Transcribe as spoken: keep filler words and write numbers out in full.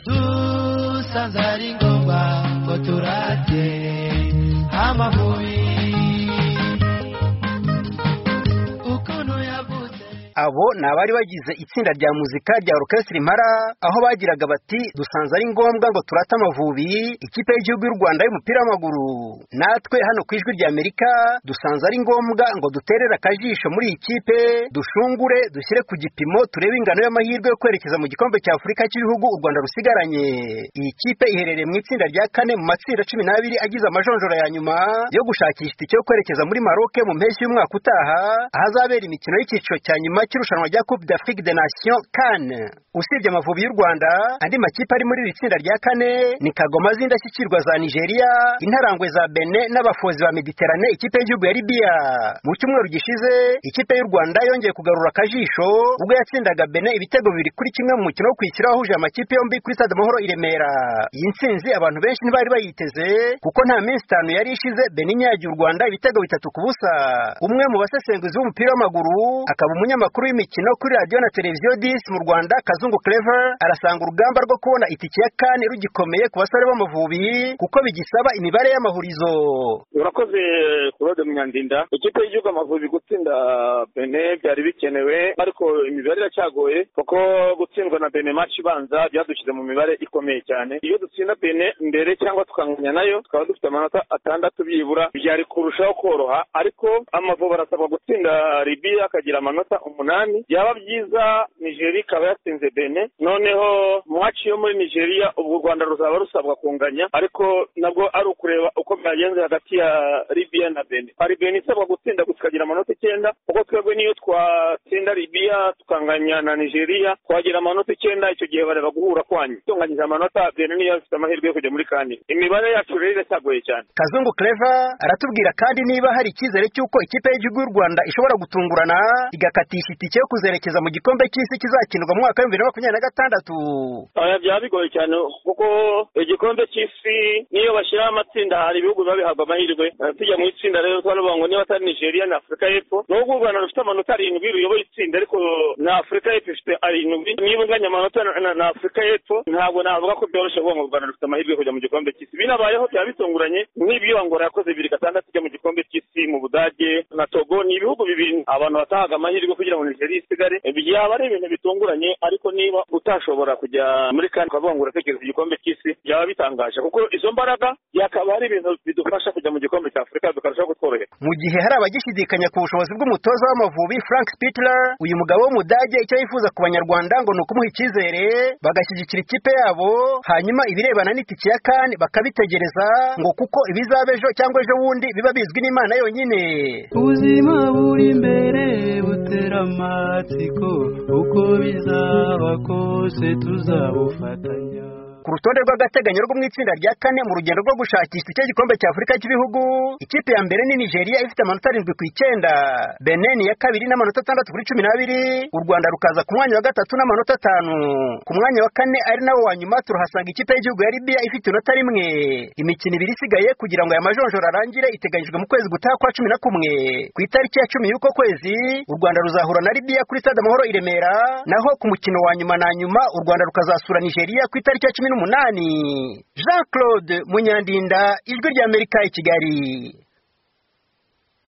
dusanze ari ngombwa ngo turate Amavubi. Abo ni abari bagize itsinda rya muzika rya Orchestre Impala, aho bagiraga bati dusanze ari ngombwa ngo turate Amavubi, ikipe y'igihugu y'u Rwanda y'umupira w'amaguru. Natwe hano ku Ijwi rya Amerika dusanze ari ngombwa ngo duterere akajisho muri iyi kipe, dushungure, dushyire ku gipimo, turebe ingano y'amahirwe yo kwerekeza mu gikombe cya Afurika cy'ibihugu u Rwanda rusigaranye. Iyi kipe iherereye mu itsinda rya kane mu matsinda cumi n'abiri agize amajonjora ya nyuma yo gushakisha itike yo kwerekeza muri Maroc mu mpeshyi y'umwaka utaha, ahazabera imikino y'icyiciro cya nyuma cy'irushanwa rya Coupe d'Afrique des Nations CAN. Usibye Amavubi y'u Rwanda, andi makipe ari muri iri tsinda rya kane ni Kagoma z'indashyikirwa za Nigeria, Intarangwe za Benin n'abafozi ba Mediterane ikipe y'igihugu ya Libya. Mu cyumweru gishize ikipe y'u Rwanda yongeye kugarura akajisho ubwo yatsindaga Benin ibitego bibiri kuri kimwe mu mukino wo kwishyira wahuje amakipe yombi kuri Stade Amahoro i Remera. Iyi ntsinzi abantu benshi ntibari bayiteze kuko nta minsi itanu yari ishize Benin yagiye u Rwanda ibitego bitatu ku busa. Umwe mu basesenguzi b'umupira w'amaguru akaba umunyamakuru w'imikino kuri radio na televiziyo disi mu Rwanda, Kazungu Clever, arasanga urugamba rwo kubona itike ya CAN rugikomeye ku basore b'Amavubi kuko bigisaba imibare y'amahurizo. Urakoze Claude Munyandinda. Ikipe y'igihugu Amavubi gutsinda Benin byari bikenewe, ariko imibare iracyagoye kuko gutsindwa na Benin match ibanza byadushyize mu mibare ikomeye cyane. Iyo dutsinda Benin mbere cyangwa tukanganya nayo tukaba dufite amanota atandatu byibura, byari kurushaho koroha, ariko Amavubi arasabwa gutsinda Libya akagira amanota umunani. Byaba byiza Nigeria ikaba yatsinze Benin, noneho match yo muri Nigeria ubwo u Rwanda ruzaba rusabwa kunganya, ariko nabwo ari ukureba uko byagenze hagati ya Libya na Benin. Ari Benin isabwa gutsinda gukagira amanota icyenda, kuko twebwe niyo twatsinda Libya tukanganya na Nigeria twagira amanota icyenda, icyo gihe bareba guhura kwanyu. Tunganyije amanota Benin niyo ifite amahirwe yo kujya muri CAN. Imibare yacu rero iracyagoye cyane. Kazungu Clever aratubwira kandi niba hari icyizere cy'uko ikipe y'igihugu y'u Rwanda ishobora gutungurana igakatisha itike yo kuzerekeza mu gikombe cy'isi kizakinirwa mu mwaka wa bibiri na makumyabiri na gatandatu. Aya byaba bigoye cyane kuko igikombe cy'isi niyo bashyiraho amatsinda hari ibihugu biba bihabwa amahirwe. Tujya mu itsinda rero twaravuga ngo niba atari Nigeria na Afurika y'Epfo, nubwo u Rwanda rufite amanota arindwi ruyoboye itsinda, ariko na Afurika y'Epfo ifite arindwi. Niba unganya amanota na Afurika y'Epfo ntabwo navuga ko byoroshye kuvuga ngo u Rwanda rufite amahirwe yo kujya mu gikombe cy'isi. Binabayeho byaba bitunguranye nk'ibyo Angola yakoze bibiri gatandatu ijya mu gikombe cy'isi mu Budage na Togo. Ni ibihugu bibiri abantu batahaga amahirwe kugira ngo Nigeria isigare. Byaba ari ibintu bitunguranye, ariko niba utashobora kujya muri CAN ukavuga ngo uratekereza igikombe cy'isi byaba bitangaje, kuko izo mbaraga yakaba ari ibintu bidufasha kujya mu gikombe cya Afurika tukarushaho kutworohera. Mu gihe hari abagishidikanya ku bushobozi bw'umutoza w'Amavubi Frank Spittler, uyu mugabo w'Umudage icyo yifuza ku Banyarwanda ngo ni ukumuha icyizere bagashyigikira ikipe yabo, hanyuma ibirebana n'itike ya CAN bakabitegereza ngo kuko ibizaba ejo cyangwa ejo wundi biba bizwi n'Imana yonyine. Ubuzima buri imbere butera amatsiko, uko bizaba kose tuzabufatanya. Ku rutonde rw'agateganyo rwo mu itsinda rya kane mu rugendo rwo gushakisha icyo gikombe cya Afurika cy'ibihugu, ikipe ya mbere ni Nigeria ifite amanota arindwi ku icyenda, Benin ya kabiri n'amanota atandatu kuri cumi n'abiri, u Rwanda rukaza ku mwanya wa gatatu n'amanota atanu. Ku mwanya wa kane ari nawo wa nyuma turahasanga ikipe y'igihugu ya Libya ifite inota rimwe. Imikino ibiri isigaye kugira ngo aya majonjora arangire iteganyijwe mu kwezi gutaha kwa cumi na kumwe. Ku itariki ya cumi y'uko kwezi u Rwanda ruzahura na Libya kuri Stade Amahoro i Remera, naho ku mukino wa nyuma na nyuma u Rwanda rukazasura Nigeria ku itariki ya cumi n'umunani. Jean Claude Munyandinda, Ijwi ry'Amerika i Kigali.